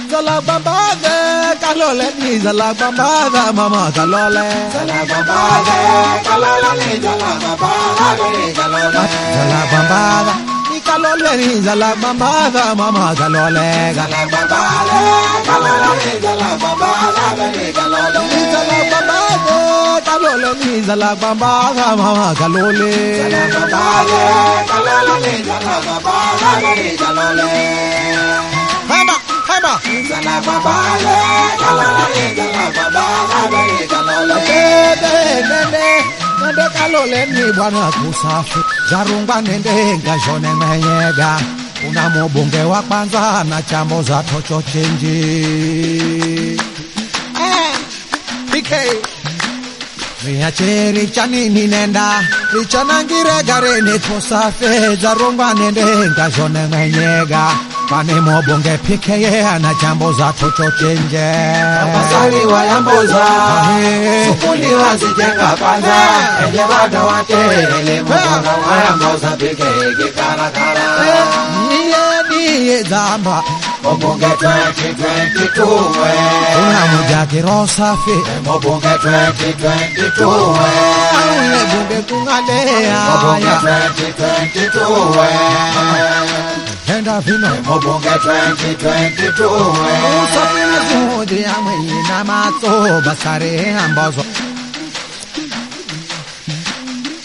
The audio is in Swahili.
Zalabambaga, kalole ni zalabambaga, mama kalole. Zalabambaga, kalole ni zalabambaga, kalole. Zalabambaga, ni kalole ni zalabambaga, mama kalole. Zalabambaga, kalole ni zalabambaga, kalole. Zalabambaga, kalole ni zalabambaga, mama kalole. Zalabambaga, kalole ni zalabambaga, kalole. Haba, haba. Zalabambaga, kalole ni zalabambaga, kalole. Nende kalole ni bwana kusafi. Zarungwa nende ngajone menyega. Una mbunge wa kwanza na chambo za tocho chenji. PK Miacheri chanini nenda Lichana ngire gare ni kusafi Zarungwa nende ngajone menyega Pane mbunge PK na chambo za tocho chenje. Basari wa yamboza Sukuli wa zijenga kwanza Enye wada wate Ele mbunga wa yamboza PK kikarakara. Niye zamba Mbunge 2022 Una muja kirosafi Mbunge 2022 Aune bunge kungalea Mbunge 2022 Henda vino Mbunge 2022 Usafi na zuhudi ya mwenye na mato Basare ambazo